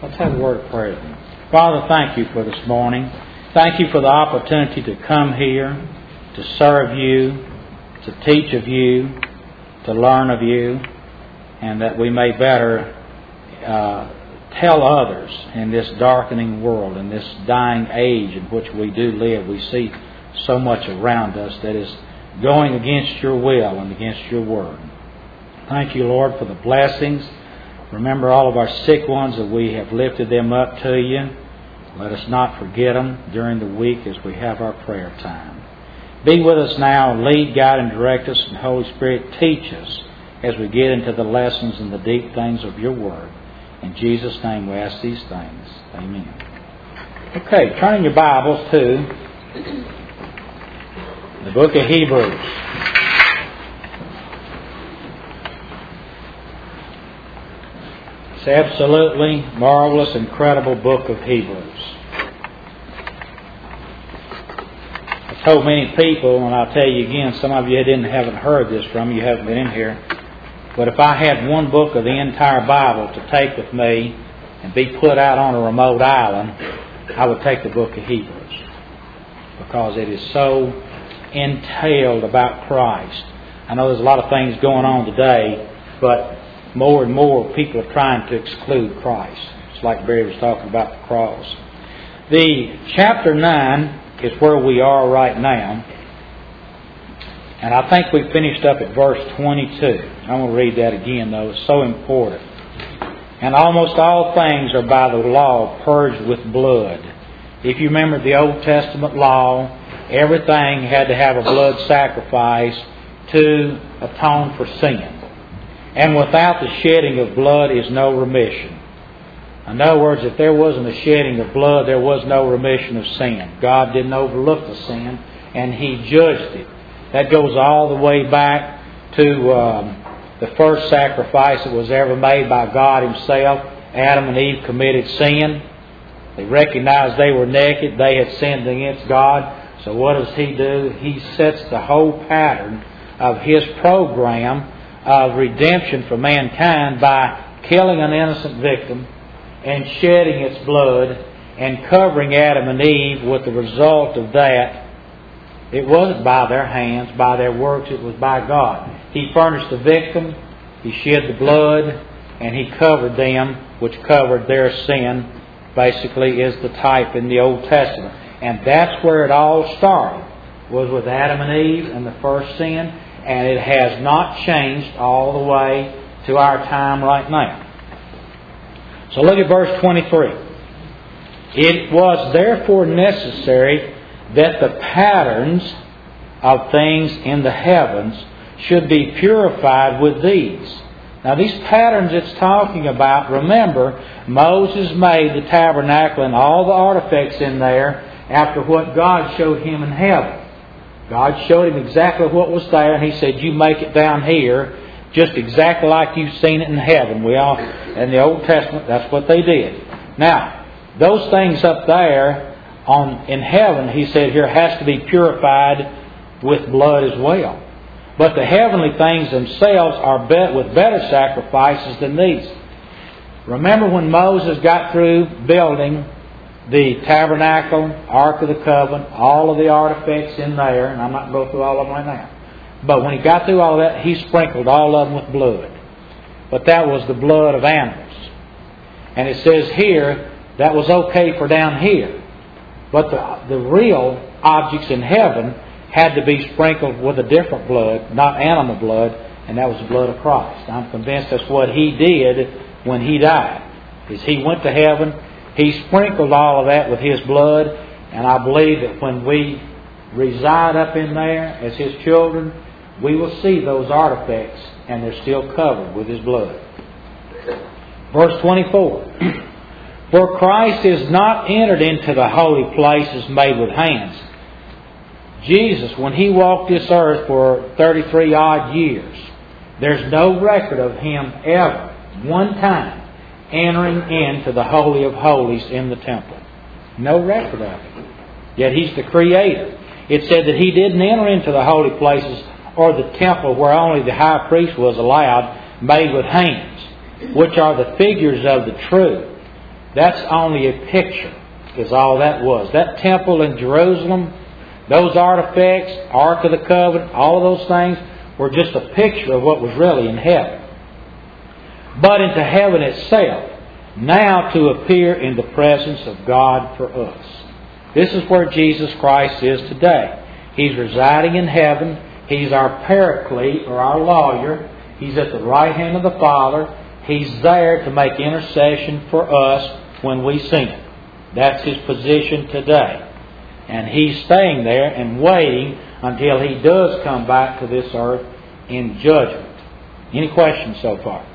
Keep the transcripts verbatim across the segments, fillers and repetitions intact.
Let's have a word of prayer. Father, thank you for this morning. Thank you for the opportunity to come here, to serve you, to teach of you, to learn of you, and that we may better uh, tell others in this darkening world, in this dying age in which we do live. We see so much around us that is going against your will and against your word. Thank you, Lord, for the blessings. Remember all of our sick ones, that we have lifted them up to you. Let us not forget them during the week as we have our prayer time. Be with us now, lead, guide, and direct us, and Holy Spirit, teach us as we get into the lessons and the deep things of your word. In Jesus' name we ask these things. Amen. Okay, turning your Bibles to the book of Hebrews. It's absolutely marvelous, incredible book of Hebrews. I told many people, and I'll tell you again, some of you didn't haven't heard this from me, you haven't been in here, but if I had one book of the entire Bible to take with me and be put out on a remote island, I would take the book of Hebrews, because it is so entailed about Christ. I know there's a lot of things going on today, but more and more people are trying to exclude Christ. It's like Barry was talking about the cross. The chapter nine is where we are right now. And I think we finished up at verse twenty-two. I'm going to read that again, though. It's so important. And almost all things are by the law purged with blood. If you remember the Old Testament law, everything had to have a blood sacrifice to atone for sin. And without the shedding of blood is no remission. In other words, if there wasn't a shedding of blood, there was no remission of sin. God didn't overlook the sin, and He judged it. That goes all the way back to um, the first sacrifice that was ever made by God Himself. Adam and Eve committed sin. They recognized they were naked. They had sinned against God. So what does He do? He sets the whole pattern of His program of redemption for mankind by killing an innocent victim and shedding its blood and covering Adam and Eve. With the result of that, it wasn't by their hands, by their works, it was by God. He furnished the victim, He shed the blood, and He covered them, which covered their sin, basically is the type in the Old Testament. And that's where it all started, was with Adam and Eve and the first sin. And it has not changed all the way to our time right now. So look at verse twenty-three. It was therefore necessary that the patterns of things in the heavens should be purified with these. Now these patterns it's talking about, remember, Moses made the tabernacle and all the artifacts in there after what God showed him in heaven. God showed him exactly what was there, and He said, you make it down here just exactly like you've seen it in heaven. We all, in the Old Testament, that's what they did. Now, those things up there on in heaven, He said here, has to be purified with blood as well. But the heavenly things themselves are bet with better sacrifices than these. Remember when Moses got through building the tabernacle, Ark of the Covenant, all of the artifacts in there, and I'm not going to go through all of them right now. But when he got through all of that, he sprinkled all of them with blood. But that was the blood of animals. And it says here, that was okay for down here. But the, the real objects in heaven had to be sprinkled with a different blood, not animal blood, and that was the blood of Christ. I'm convinced that's what He did when He died. Is He went to heaven, He sprinkled all of that with His blood, and I believe that when we reside up in there as His children, we will see those artifacts, and they're still covered with His blood. Verse twenty-four. For Christ is not entered into the holy places made with hands. Jesus, when He walked this earth for thirty-three odd years, there's no record of Him ever, one time, entering into the Holy of Holies in the temple. No record of it. Yet He's the Creator. It said that He didn't enter into the holy places or the temple where only the high priest was allowed, made with hands, which are the figures of the true. That's only a picture, is all that was. That temple in Jerusalem, those artifacts, Ark of the Covenant, all of those things were just a picture of what was really in heaven. But into heaven itself, now to appear in the presence of God for us. This is where Jesus Christ is today. He's residing in heaven. He's our paraclete, or our lawyer. He's at the right hand of the Father. He's there to make intercession for us when we sin. That's His position today. And He's staying there and waiting until He does come back to this earth in judgment. Any questions so far?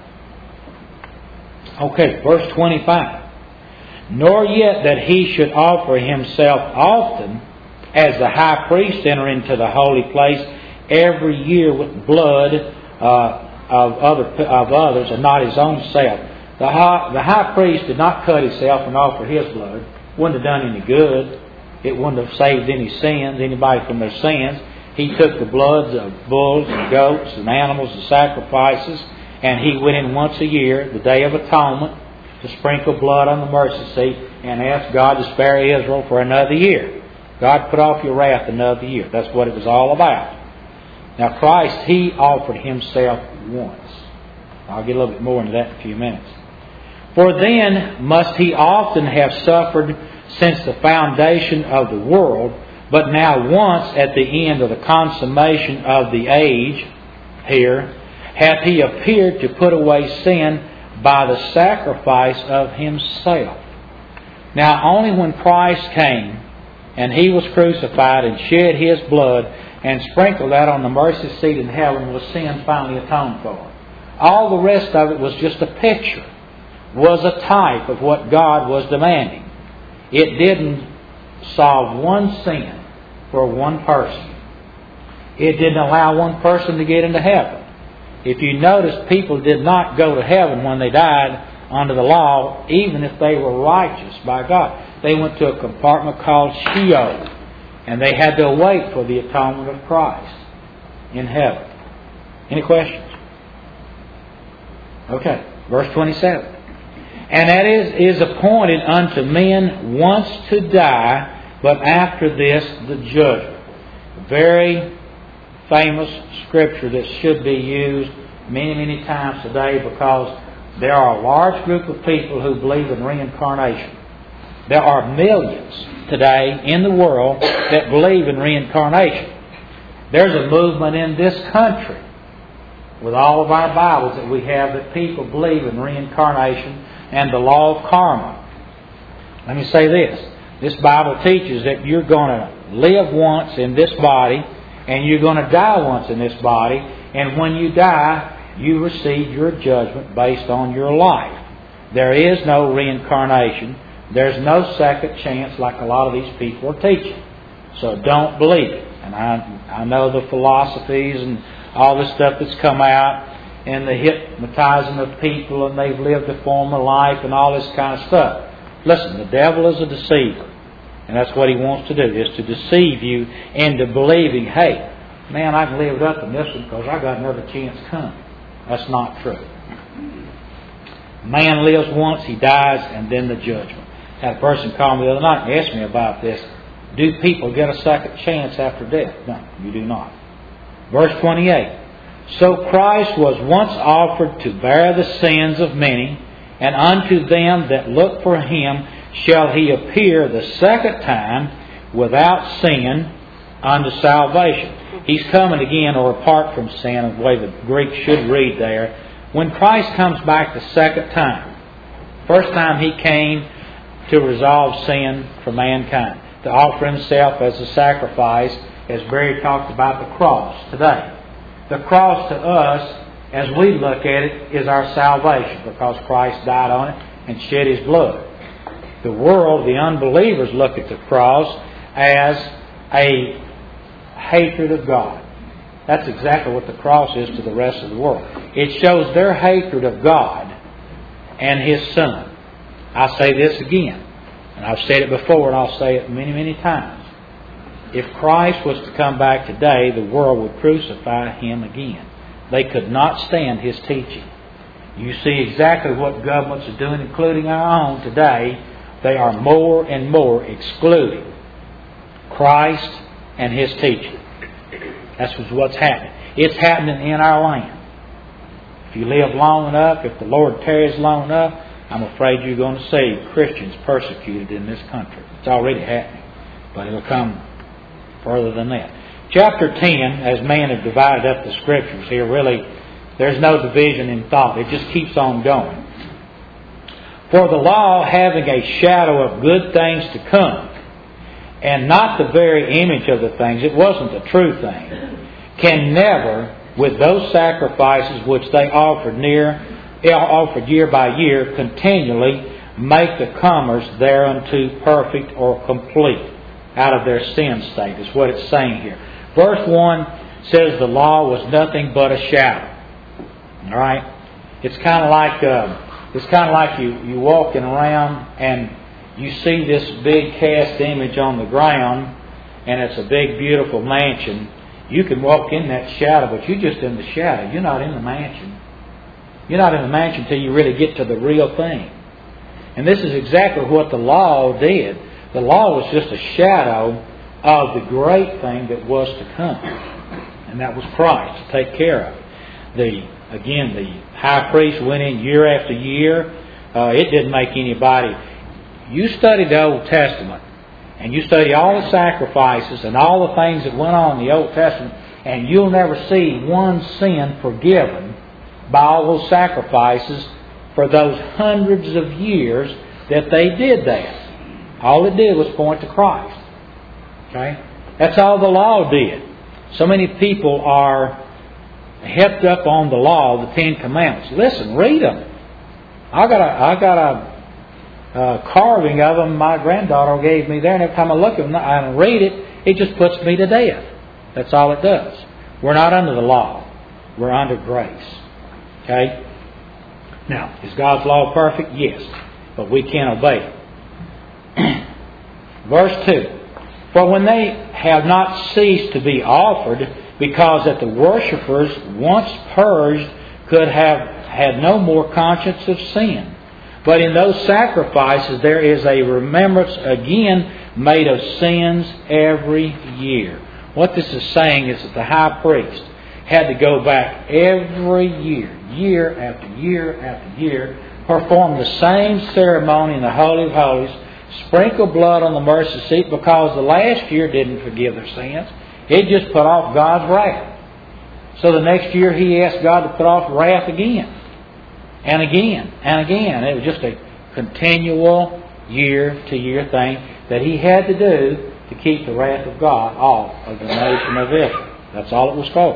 Okay, verse twenty-five. Nor yet that He should offer Himself often, as the high priest enter into the holy place every year with blood uh, of other of others, and not His own self. The high, the high priest did not cut himself and offer his blood. Wouldn't have done any good. It wouldn't have saved any sins, anybody from their sins. He took the bloods of bulls and goats and animals and sacrifices, and He went in once a year, the Day of Atonement, to sprinkle blood on the mercy seat and ask God to spare Israel for another year. God, put off your wrath another year. That's what it was all about. Now Christ, He offered Himself once. I'll get a little bit more into that in a few minutes. For then must He often have suffered since the foundation of the world, but now once at the end of the consummation of the age here, hath He appeared to put away sin by the sacrifice of Himself. Now only when Christ came and He was crucified and shed His blood and sprinkled that on the mercy seat in heaven was sin finally atoned for. All the rest of it was just a picture, was a type of what God was demanding. It didn't solve one sin for one person. It didn't allow one person to get into heaven. If you notice, people did not go to heaven when they died under the law, even if they were righteous by God. They went to a compartment called Sheol, and they had to wait for the atonement of Christ in heaven. Any questions? Okay, verse twenty-seven. And that is, is appointed unto men once to die, but after this the judgment. Very famous scripture that should be used many, many times today, because there are a large group of people who believe in reincarnation. There are millions today in the world that believe in reincarnation. There's a movement in this country with all of our Bibles that we have that people believe in reincarnation and the law of karma. Let me say this. This Bible teaches that you're going to live once in this body and you're going to die once in this body, and when you die, you receive your judgment based on your life. There is no reincarnation. There's no second chance like a lot of these people are teaching. So don't believe it. And I, I know the philosophies and all this stuff that's come out, and the hypnotizing of people, and they've lived a form of life and all this kind of stuff. Listen, the devil is a deceiver. And that's what he wants to do, is to deceive you into believing, hey, man, I can live it up in this one because I got another chance coming. That's not true. Man lives once, he dies, and then the judgment. I had a person call me the other night and ask me about this. Do people get a second chance after death? No, you do not. Verse twenty-eight. So Christ was once offered to bear the sins of many, and unto them that look for Him shall He appear the second time without sin unto salvation. He's coming again, or apart from sin, the way the Greek should read there. When Christ comes back the second time, first time He came to resolve sin for mankind, to offer Himself as a sacrifice, as Barry talked about the cross today. The cross to us, as we look at it, is our salvation, because Christ died on it and shed His blood. The world, the unbelievers, look at the cross as a hatred of God. That's exactly what the cross is to the rest of the world. It shows their hatred of God and His Son. I'll say this again, and I've said it before, and I'll say it many, many times. If Christ was to come back today, the world would crucify Him again. They could not stand His teaching. You see exactly what governments are doing, including our own today. They are more and more excluding Christ and His teaching. That's what's happening. It's happening in our land. If you live long enough, if the Lord tarries long enough, I'm afraid you're going to see Christians persecuted in this country. It's already happening, but it'll come further than that. Chapter ten, as man has divided up the Scriptures here, really, there's no division in thought. It just keeps on going. For the law, having a shadow of good things to come, and not the very image of the things, it wasn't the true thing, can never, with those sacrifices which they offered near, offered year by year, continually make the comers thereunto perfect or complete out of their sin state, is what it's saying here. Verse one says the law was nothing but a shadow. All right? It's kind of like uh, it's kind of like you you walking around and you see this big cast image on the ground, and it's a big, beautiful mansion. You can walk in that shadow, but you're just in the shadow. You're not in the mansion. You're not in the mansion until you really get to the real thing. And this is exactly what the law did. The law was just a shadow of the great thing that was to come. And that was Christ to take care of. The Again, the high priest went in year after year. Uh, it didn't make anybody... You study the Old Testament, and you study all the sacrifices and all the things that went on in the Old Testament, and you'll never see one sin forgiven by all those sacrifices for those hundreds of years that they did that. All it did was point to Christ. Okay? That's all the law did. So many people are hepped up on the law, the Ten Commandments. Listen, read them. I got a, I got a uh, carving of them my granddaughter gave me there, and every time I look at them and read it, it just puts me to death. That's all it does. We're not under the law. We're under grace. Okay? Now, is God's law perfect? Yes. But we can't obey it. Verse two. For when they have not ceased to be offered, because that the worshippers, once purged, could have had no more conscience of sin. But in those sacrifices there is a remembrance again made of sins every year. What this is saying is that the high priest had to go back every year, year after year after year, perform the same ceremony in the Holy of Holies, sprinkle blood on the mercy seat, because the last year didn't forgive their sins. It just put off God's wrath. So the next year he asked God to put off wrath again. And again. And again. It was just a continual year-to-year thing that he had to do to keep the wrath of God off of the nation of Israel. That's all it was for.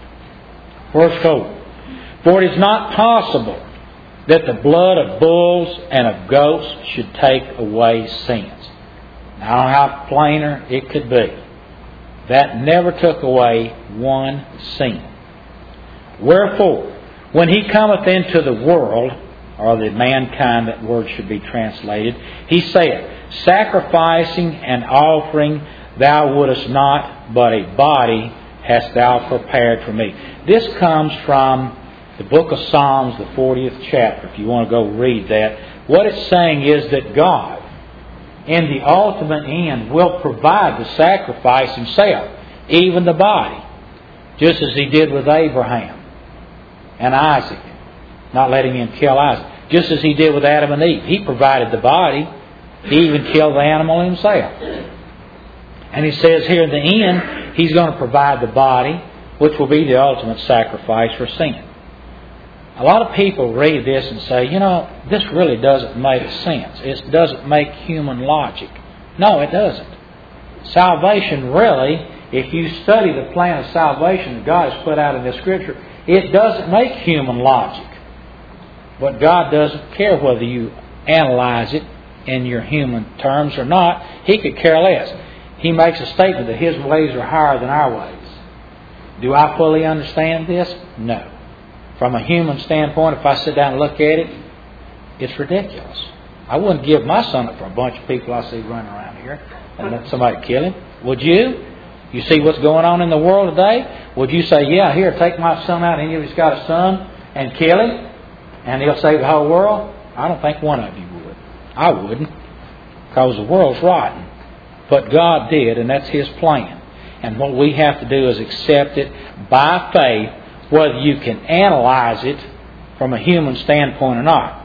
Verse four. For it is not possible that the blood of bulls and of goats should take away sins. Now, I don't know how plainer it could be. That never took away one sin. Wherefore, when he cometh into the world, or the mankind, that word should be translated, he saith, sacrificing and offering thou wouldest not, but a body hast thou prepared for me. This comes from the book of Psalms, the fortieth chapter, if you want to go read that. What it's saying is that God, in the ultimate end, will provide the sacrifice himself, even the body, just as he did with Abraham and Isaac, not letting him kill Isaac, just as he did with Adam and Eve. He provided the body. He even killed the animal himself. And he says here in the end, he's going to provide the body, which will be the ultimate sacrifice for sin. A lot of people read this and say, you know, this really doesn't make sense. It doesn't make human logic. No, it doesn't. Salvation really, if you study the plan of salvation that God has put out in the Scripture, it doesn't make human logic. But God doesn't care whether you analyze it in your human terms or not. He could care less. He makes a statement that His ways are higher than our ways. Do I fully understand this? No. From a human standpoint, if I sit down and look at it, it's ridiculous. I wouldn't give my son up for a bunch of people I see running around here and let somebody kill him. Would you? You see what's going on in the world today? Would you say, yeah, here, take my son out, any of you's got a son, and kill him? And he'll save the whole world? I don't think one of you would. I wouldn't. Because the world's rotten. But God did, and that's His plan. And what we have to do is accept it by faith, whether you can analyze it from a human standpoint or not.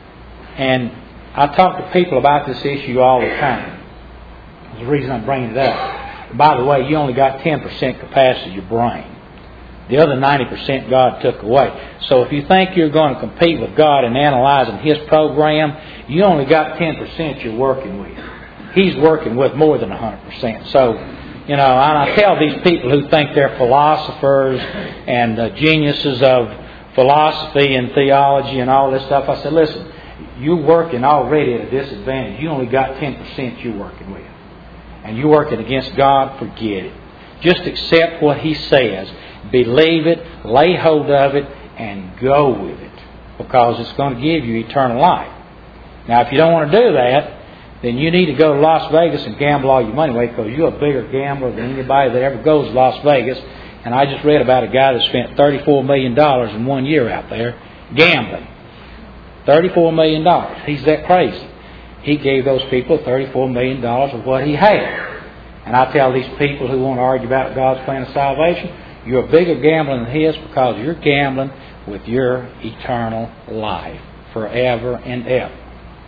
And I talk to people about this issue all the time. That's the reason I'm bringing it up. By the way, you only got ten percent capacity of your brain. The other ninety percent God took away. So if you think you're going to compete with God in analyzing His program, you only got ten percent you're working with. He's working with more than one hundred percent. So, you know, and I tell these people who think they're philosophers and uh, geniuses of philosophy and theology and all this stuff, I said, listen, you're working already at a disadvantage. You only got ten percent you're working with. And you're working against God, forget it. Just accept what He says. Believe it, lay hold of it, and go with it. Because it's going to give you eternal life. Now, if you don't want to do that, then you need to go to Las Vegas and gamble all your money away, because you're a bigger gambler than anybody that ever goes to Las Vegas. And I just read about a guy that spent thirty-four million dollars in one year out there gambling. thirty-four million dollars. He's that crazy. He gave those people thirty-four million dollars of what he had. And I tell these people who want to argue about God's plan of salvation, you're a bigger gambler than His, because you're gambling with your eternal life forever and ever.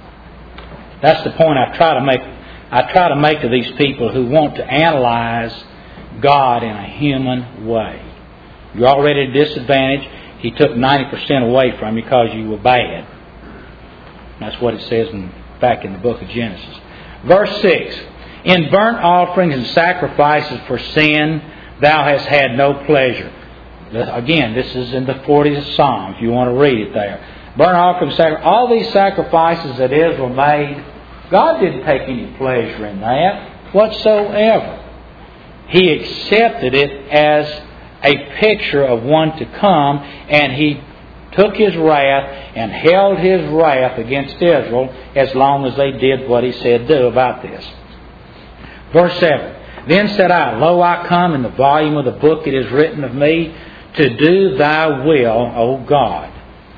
That's the point I try to make. I try to make to these people who want to analyze God in a human way. You're already at a disadvantage. He took ninety percent away from you because you were bad. That's what it says in, back in the book of Genesis. Verse six. In burnt offerings and sacrifices for sin, thou hast had no pleasure. Again, this is in the fortieth Psalm, if you want to read it there. Burnt offerings, sacrifices, all these sacrifices that Israel made, God didn't take any pleasure in that whatsoever. He accepted it as a picture of one to come, and He took His wrath and held His wrath against Israel as long as they did what He said do about this. Verse seven. Then said I, Lo, I come, in the volume of the book it is written of me, to do Thy will, O God.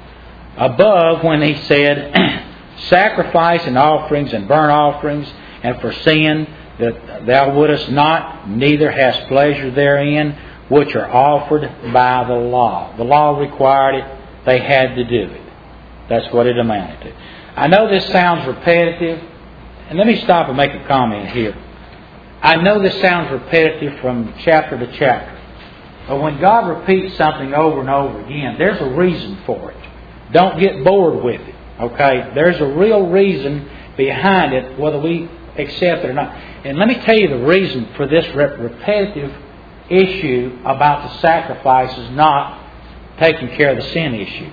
Above, when He said, sacrifice and offerings and burnt offerings, and for sin that Thou wouldest not, neither hast pleasure therein, which are offered by the law. The law required it. They had to do it. That's what it amounted to. I know this sounds repetitive, and let me stop and make a comment here. I know this sounds repetitive from chapter to chapter. But when God repeats something over and over again, there's a reason for it. Don't get bored with it. Okay? There's a real reason behind it, whether we accept it or not. And let me tell you the reason for this repetitive issue about the sacrifices not taking care of the sin issue.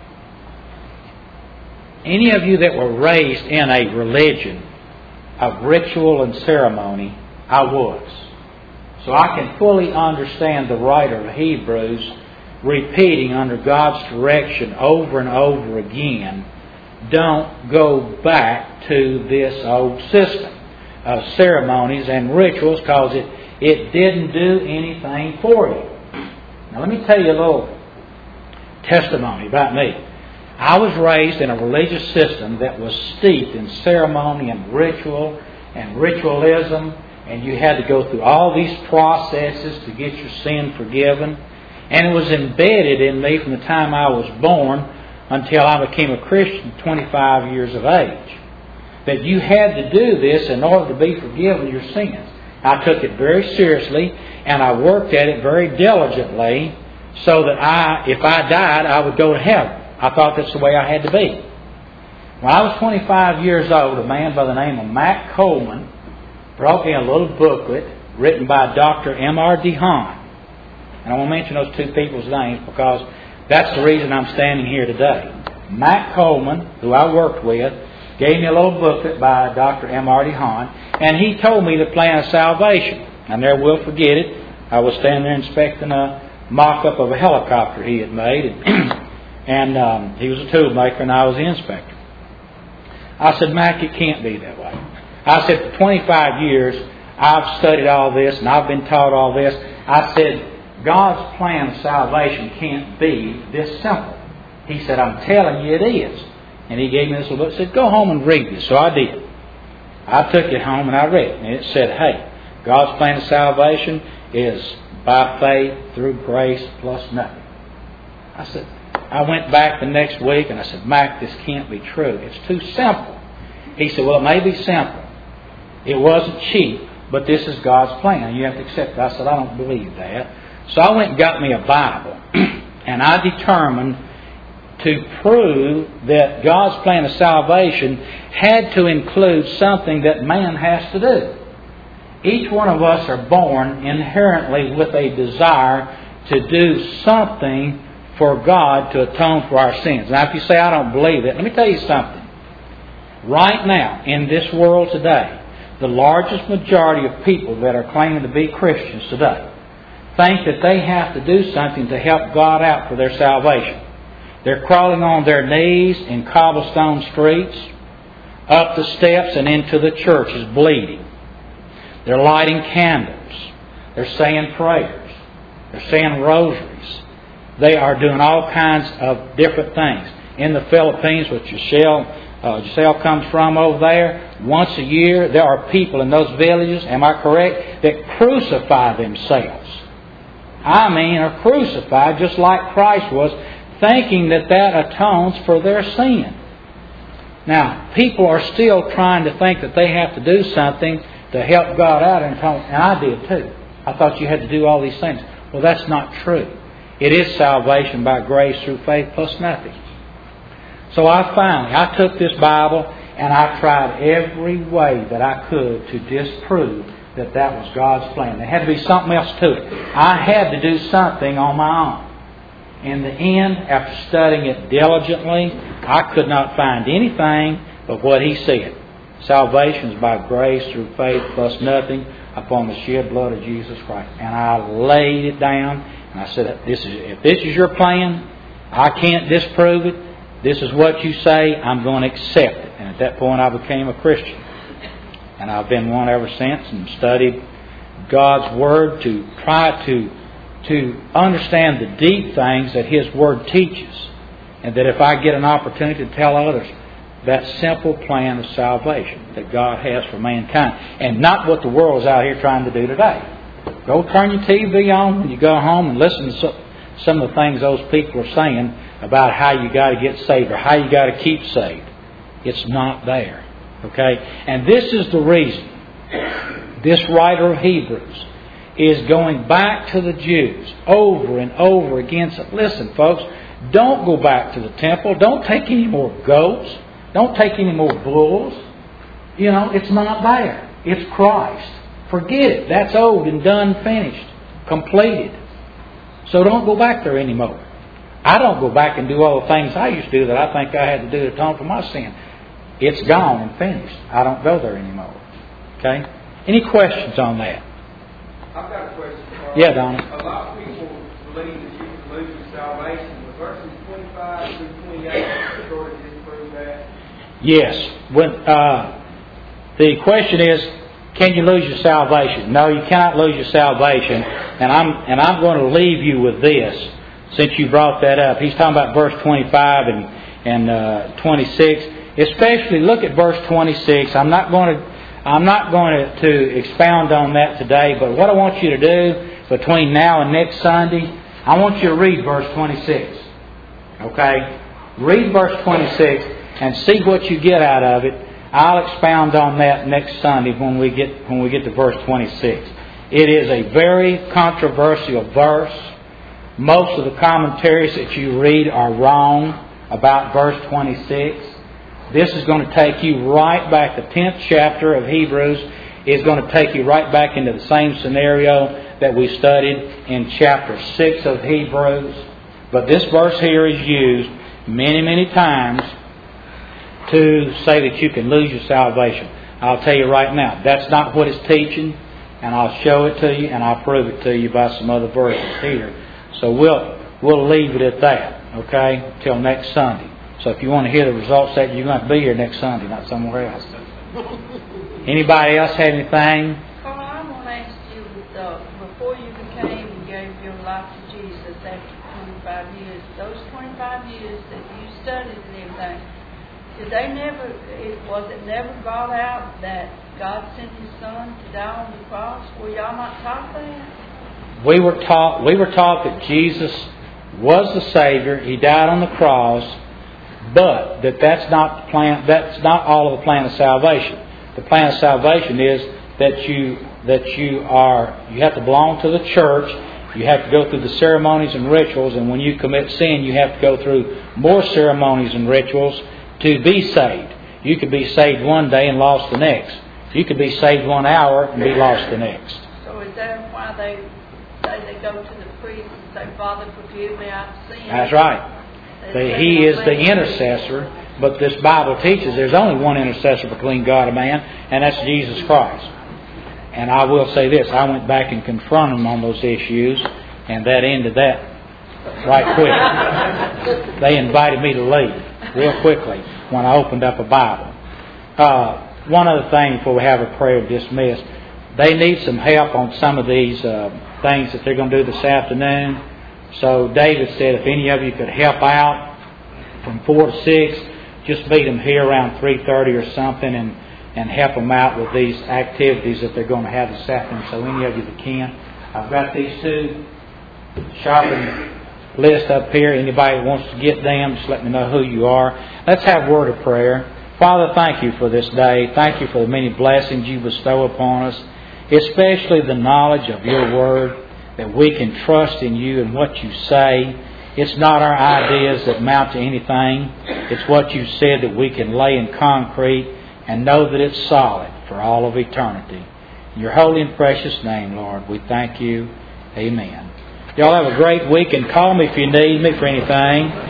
Any of you that were raised in a religion of ritual and ceremony, I was. So I can fully understand the writer of Hebrews repeating under God's direction over and over again, don't go back to this old system of ceremonies and rituals, because it, it didn't do anything for you. Now let me tell you a little testimony about me. I was raised in a religious system that was steeped in ceremony and ritual and ritualism, and you had to go through all these processes to get your sin forgiven. And it was embedded in me from the time I was born until I became a Christian at twenty-five years of age, that you had to do this in order to be forgiven your sins. I took it very seriously, and I worked at it very diligently, so that I, if I died, I would go to heaven. I thought that's the way I had to be. When I was twenty-five years old, a man by the name of Matt Coleman brought me a little booklet written by Doctor M R DeHaan. And I won't mention those two people's names because that's the reason I'm standing here today. Matt Coleman, who I worked with, gave me a little booklet by Doctor M R DeHaan, and he told me the plan of salvation. I never will forget it. I was standing there inspecting a mock-up of a helicopter he had made, and, and um, he was a tool maker and I was the inspector. I said, Mac, it can't be that way. I said, for twenty-five years, I've studied all this and I've been taught all this. I said, God's plan of salvation can't be this simple. He said, I'm telling you it is. And he gave me this little book. He said, go home and read this. So I did. I took it home and I read it. And it said, hey, God's plan of salvation is by faith through grace plus nothing. I said, I went back the next week and I said, Mac, this can't be true. It's too simple. He said, well, it may be simple. It wasn't cheap, but this is God's plan. You have to accept it. I said, I don't believe that. So I went and got me a Bible. And I determined to prove that God's plan of salvation had to include something that man has to do. Each one of us are born inherently with a desire to do something for God to atone for our sins. Now, if you say, I don't believe it, let me tell you something. Right now, in this world today, the largest majority of people that are claiming to be Christians today think that they have to do something to help God out for their salvation. They're crawling on their knees in cobblestone streets, up the steps and into the churches bleeding. They're lighting candles. They're saying prayers. They're saying rosaries. They are doing all kinds of different things. In the Philippines, which Giselle, uh, Giselle comes from over there, once a year there are people in those villages, am I correct, that crucify themselves. I mean, are crucified just like Christ was, thinking that that atones for their sin. Now, people are still trying to think that they have to do something to help God out, and I did too. I thought you had to do all these things. Well, that's not true. It is salvation by grace through faith plus nothing. So I finally, I took this Bible and I tried every way that I could to disprove that that was God's plan. There had to be something else to it. I had to do something on my own. In the end, after studying it diligently, I could not find anything but what he said. Salvation is by grace through faith plus nothing upon the shed blood of Jesus Christ. And I laid it down and I said, "This is if this is your plan, I can't disprove it. This is what you say, I'm going to accept it." And at that point I became a Christian. And I've been one ever since and studied God's Word to try to to understand the deep things that His Word teaches. And that if I get an opportunity to tell others that simple plan of salvation that God has for mankind. And not what the world is out here trying to do today. Go turn your T V on when you go home and listen to some of the things those people are saying about how you got to get saved or how you got to keep saved. It's not there. Okay? And this is the reason this writer of Hebrews is going back to the Jews over and over again. So listen, folks, don't go back to the temple. Don't take any more goats. Don't take any more bulls. You know, it's not there. It's Christ. Forget it. That's old and done, finished, completed. So don't go back there anymore. I don't go back and do all the things I used to do that I think I had to do to atone for my sin. It's gone and finished. I don't go there anymore. Okay? Any questions on that? I've got a question. Uh, yeah, Donnie. A lot of people believe that you can lose your salvation. The verses twenty-five through twenty-eight sort of disprove that. Yes. When uh, the question is, can you lose your salvation? No, you cannot lose your salvation. And I'm and I'm going to leave you with this, since you brought that up. He's talking about verse twenty-five and and uh, twenty-six. Especially look at verse twenty-six. I'm not going to I'm not going to, to expound on that today. But what I want you to do between now and next Sunday, I want you to read verse twenty-six. Okay, read verse twenty-six and see what you get out of it. I'll expound on that next Sunday when we get when we get to verse twenty-six. It is a very controversial verse. Most of the commentaries that you read are wrong about verse twenty-six. This is going to take you right back. The tenth chapter of Hebrews is going to take you right back into the same scenario that we studied in chapter six of Hebrews. But this verse here is used many, many times to say that you can lose your salvation. I'll tell you right now, that's not what it's teaching, and I'll show it to you, and I'll prove it to you by some other verses here. So we'll we'll leave it at that, okay, till next Sunday. So if you want to hear the results, that you're going to be here next Sunday, not somewhere else. Anybody else have anything? Carl, I want to ask you, uh, before you became and gave your life to Jesus after twenty-five years, those twenty-five years that you studied and everything, did they never, it, was it never brought out that God sent His Son to die on the cross? Were y'all not taught that? We were taught, we were taught that Jesus was the Savior. He died on the cross, but that that's not the plan. That's not all of the plan of salvation. The plan of salvation is that you that you are you have to belong to the church. You have to go through the ceremonies and rituals, and when you commit sin, you have to go through more ceremonies and rituals to be saved. You could be saved one day and lost the next. You could be saved one hour and be lost the next. So is that why they say they go to the priest and say, Father, forgive me, I've sinned? That's right. The, he is the intercessor, but this Bible teaches there's only one intercessor between God and man, and that's Jesus Christ. And I will say this, I went back and confronted them on those issues, and that ended that right quick. They invited me to leave real quickly when I opened up a Bible. Uh, one other thing before we have a prayer dismissed, they need some help on some of these uh, things that they're going to do this afternoon. So David said if any of you could help out from four to six, just meet them here around three thirty or something and, and help them out with these activities that they're going to have this afternoon. So any of you that can. I've got these two shopping lists up here. Anybody that wants to get them, just let me know who you are. Let's have a word of prayer. Father, thank you for this day. Thank you for the many blessings you bestow upon us, especially the knowledge of your word, that we can trust in you and what you say. It's not our ideas that amount to anything. It's what you said that we can lay in concrete and know that it's solid for all of eternity. In your holy and precious name, Lord, we thank you. Amen. Y'all have a great week, and call me if you need me for anything.